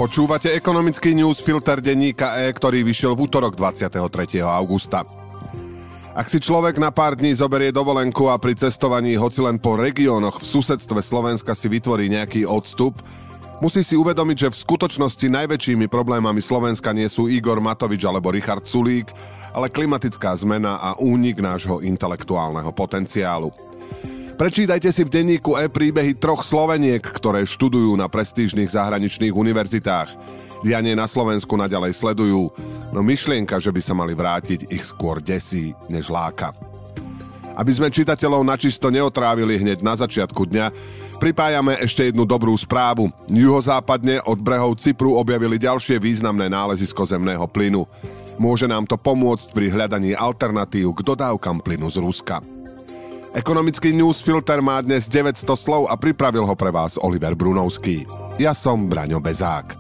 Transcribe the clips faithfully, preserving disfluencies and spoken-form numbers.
Počúvate ekonomický newsfilter denníka E, ktorý vyšiel v utorok dvadsiateho tretieho augusta. Ak si človek na pár dní zoberie dovolenku a pri cestovaní hoci len po regiónoch v susedstve Slovenska si vytvorí nejaký odstup, musí si uvedomiť, že v skutočnosti najväčšími problémami Slovenska nie sú Igor Matovič alebo Richard Sulík, ale klimatická zmena a únik nášho intelektuálneho potenciálu. Prečítajte si v denníku E príbehy troch Sloveniek, ktoré študujú na prestížnych zahraničných univerzitách. Dianie na Slovensku naďalej sledujú, no myšlienka, že by sa mali vrátiť, ich skôr desí, než láka. Aby sme čitateľov načisto neotrávili hneď na začiatku dňa, pripájame ešte jednu dobrú správu. Juhozápadne od brehov Cypru objavili ďalšie významné nálezisko zemného plynu. Môže nám to pomôcť pri hľadaní alternatív k dodávkam plynu z Ruska. Ekonomický newsfilter má dnes deväťsto slov a pripravil ho pre vás Oliver Brunovský. Ja som Braňo Bezák.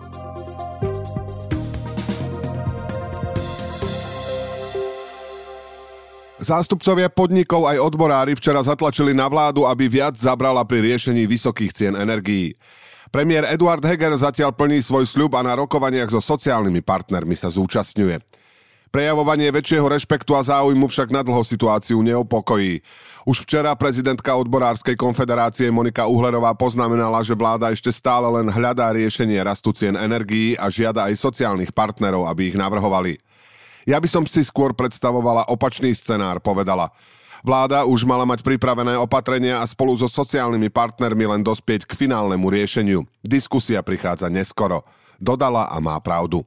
Zástupcovia podnikov aj odborári včera zatlačili na vládu, aby viac zabrala pri riešení vysokých cien energií. Premiér Eduard Heger zatiaľ plní svoj sľub a na rokovaniach so sociálnymi partnermi sa zúčastňuje. Prejavovanie väčšieho rešpektu a záujmu však na dlho situáciu neupokojí. Už včera prezidentka Odborárskej konfederácie Monika Uhlerová poznamenala, že vláda ešte stále len hľadá riešenie rastu cien energií a žiada aj sociálnych partnerov, aby ich navrhovali. Ja by som si skôr predstavovala opačný scenár, povedala. Vláda už mala mať pripravené opatrenia a spolu so sociálnymi partnermi len dospieť k finálnemu riešeniu. Diskusia prichádza neskoro. Dodala a má pravdu.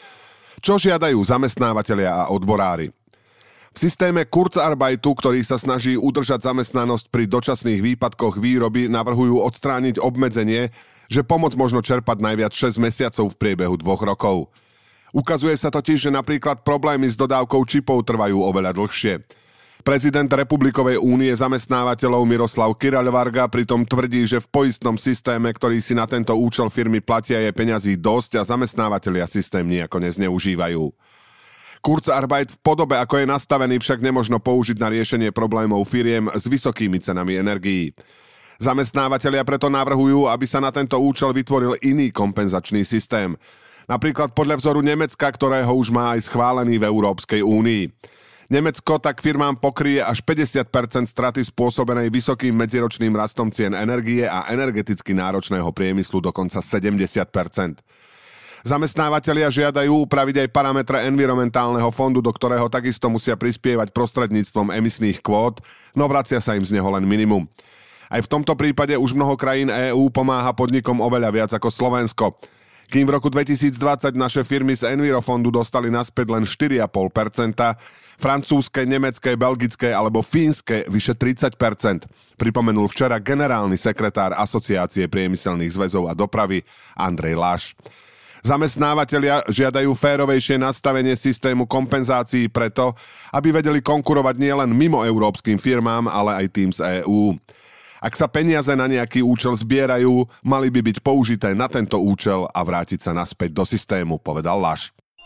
Čo žiadajú zamestnávatelia a odborári? V systéme Kurzarbeitu, ktorý sa snaží udržať zamestnanosť pri dočasných výpadkoch výroby, navrhujú odstrániť obmedzenie, že pomoc možno čerpať najviac šesť mesiacov v priebehu dvoch rokov. Ukazuje sa totiž, že napríklad problémy s dodávkou čipov trvajú oveľa dlhšie. Prezident Republikovej únie zamestnávateľov Miroslav Kiráľvarga pritom tvrdí, že v poistnom systéme, ktorý si na tento účel firmy platia, je peňazí dosť a zamestnávateľia systém nejako nezneužívajú. Kurzarbeit v podobe, ako je nastavený, však nemožno použiť na riešenie problémov firiem s vysokými cenami energií. Zamestnávateľia preto navrhujú, aby sa na tento účel vytvoril iný kompenzačný systém. Napríklad podľa vzoru Nemecka, ktorého už má aj schválený v Európskej únii. Nemecko tak firmám pokrie až päťdesiat percent straty spôsobenej vysokým medziročným rastom cien energie a energeticky náročného priemyslu dokonca sedemdesiat percent. Zamestnávatelia žiadajú upraviť aj parametre environmentálneho fondu, do ktorého takisto musia prispievať prostredníctvom emisných kvót, no vracia sa im z neho len minimum. Aj v tomto prípade už mnoho krajín EÚ pomáha podnikom oveľa viac ako Slovensko. Kým v roku dvetisícdvadsať naše firmy z Envirofondu dostali naspäť len štyri celé päť percenta, francúzske, nemecké, belgické alebo fínske vyše tridsať percent, pripomenul včera generálny sekretár Asociácie priemyselných zväzov a dopravy Andrej Láš. Zamestnávatelia žiadajú férovejšie nastavenie systému kompenzácií preto, aby vedeli konkurovať nielen mimo európskym firmám, ale aj tým z EÚ. Ak sa peniaze na nejaký účel zbierajú, mali by byť použité na tento účel a vrátiť sa naspäť do systému, povedal Láš.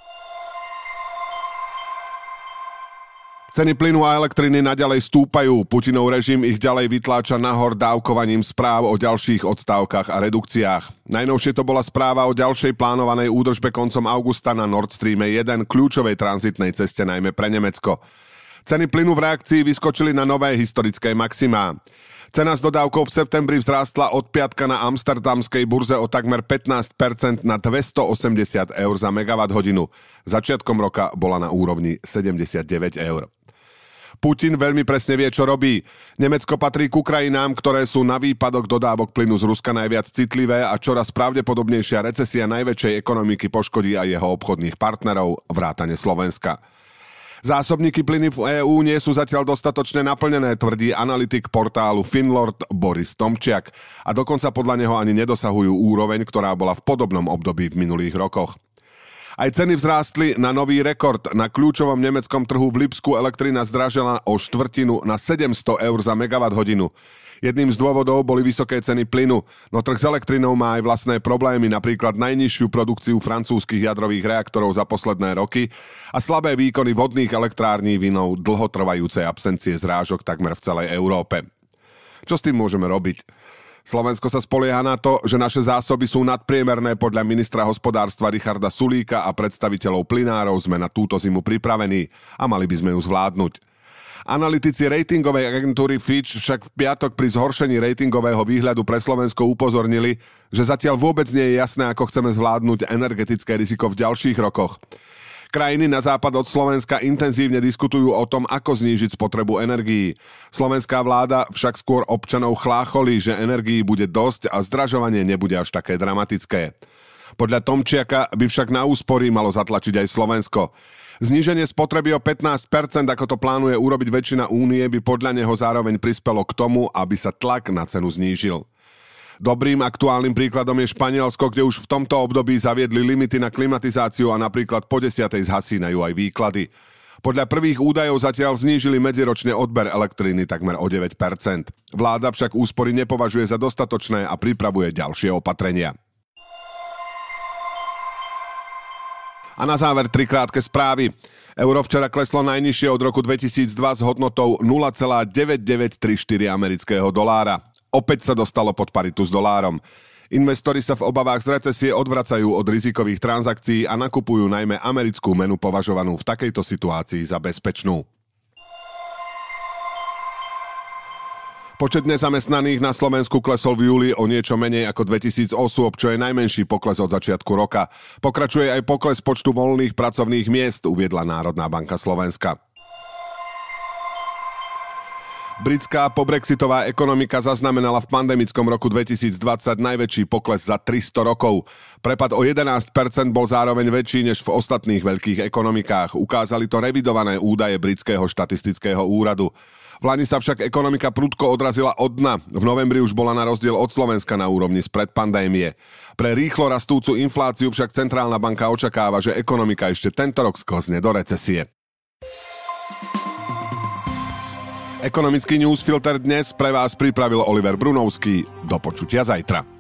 Ceny plynu a elektriny naďalej stúpajú. Putinov režim ich ďalej vytláča nahor dávkovaním správ o ďalších odstávkach a redukciách. Najnovšie to bola správa o ďalšej plánovanej údržbe koncom augusta na Nord Stream jeden, kľúčovej tranzitnej ceste najmä pre Nemecko. Ceny plynu v reakcii vyskočili na nové historické maximá. Cena s dodávkou v septembri vzrástla od piatka na amsterdamskej burze o takmer pätnásť percent na dvestoosemdesiat eur za megawatt hodinu. Začiatkom roka bola na úrovni sedemdesiatdeväť eur. Putin veľmi presne vie, čo robí. Nemecko patrí k krajinám, ktoré sú na výpadok dodávok plynu z Ruska najviac citlivé a čoraz pravdepodobnejšia recesia najväčšej ekonomiky poškodí aj jeho obchodných partnerov, vrátane Slovenska. Zásobníky plyny v EÚ nie sú zatiaľ dostatočne naplnené, tvrdí analytik portálu Finlord Boris Tomčiak a dokonca podľa neho ani nedosahujú úroveň, ktorá bola v podobnom období v minulých rokoch. Aj ceny vzrástli na nový rekord. Na kľúčovom nemeckom trhu v Lipsku elektrina zdražila o štvrtinu na sedemsto eur za megawatt hodinu. Jedným z dôvodov boli vysoké ceny plynu, no trh s elektrinou má aj vlastné problémy, napríklad najnižšiu produkciu francúzskych jadrových reaktorov za posledné roky a slabé výkony vodných elektrární vinou dlhotrvajúcej absencie zrážok takmer v celej Európe. Čo s tým môžeme robiť? Slovensko sa spolieha na to, že naše zásoby sú nadpriemerné. Podľa ministra hospodárstva Richarda Sulíka a predstaviteľov plynárov sme na túto zimu pripravení a mali by sme ju zvládnuť. Analytici ratingovej agentúry Fitch však v piatok pri zhoršení ratingového výhľadu pre Slovensko upozornili, že zatiaľ vôbec nie je jasné, ako chceme zvládnuť energetické riziko v ďalších rokoch. Krajiny na západ od Slovenska intenzívne diskutujú o tom, ako znížiť spotrebu energií. Slovenská vláda však skôr občanov chlácholí, že energií bude dosť a zdražovanie nebude až také dramatické. Podľa Tomčiaka by však na úspory malo zatlačiť aj Slovensko. Zníženie spotreby o pätnásť percent, ako to plánuje urobiť väčšina únie, by podľa neho zároveň prispelo k tomu, aby sa tlak na cenu znížil. Dobrým aktuálnym príkladom je Španielsko, kde už v tomto období zaviedli limity na klimatizáciu a napríklad po desiatej zhasínajú aj výklady. Podľa prvých údajov zatiaľ znížili medziročne odber elektriny takmer o deväť percent. Vláda však úspory nepovažuje za dostatočné a pripravuje ďalšie opatrenia. A na záver tri krátke správy. Euro včera kleslo najnižšie od roku dvetisícdva s hodnotou nula celá deväťdesiatdeväť tri štyri amerického dolára. Opäť sa dostalo pod paritu s dolárom. Investori sa v obavách z recesie odvracajú od rizikových transakcií a nakupujú najmä americkú menu považovanú v takejto situácii za bezpečnú. Počet nezamestnaných na Slovensku klesol v júli o niečo menej ako dvetisíc osôb, čo je najmenší pokles od začiatku roka. Pokračuje aj pokles počtu voľných pracovných miest, uviedla Národná banka Slovenska. Britská pobrexitová ekonomika zaznamenala v pandemickom roku dvetisícdvadsať najväčší pokles za tristo rokov. Prepad o jedenásť percent bol zároveň väčší než v ostatných veľkých ekonomikách. Ukázali to revidované údaje britského štatistického úradu. V lani sa však ekonomika prudko odrazila od dna. V novembri už bola na rozdiel od Slovenska na úrovni spred pandémie. Pre rýchlo rastúcu infláciu však Centrálna banka očakáva, že ekonomika ešte tento rok sklzne do recesie. Ekonomický newsfilter dnes pre vás pripravil Oliver Brunovský. Do počutia zajtra.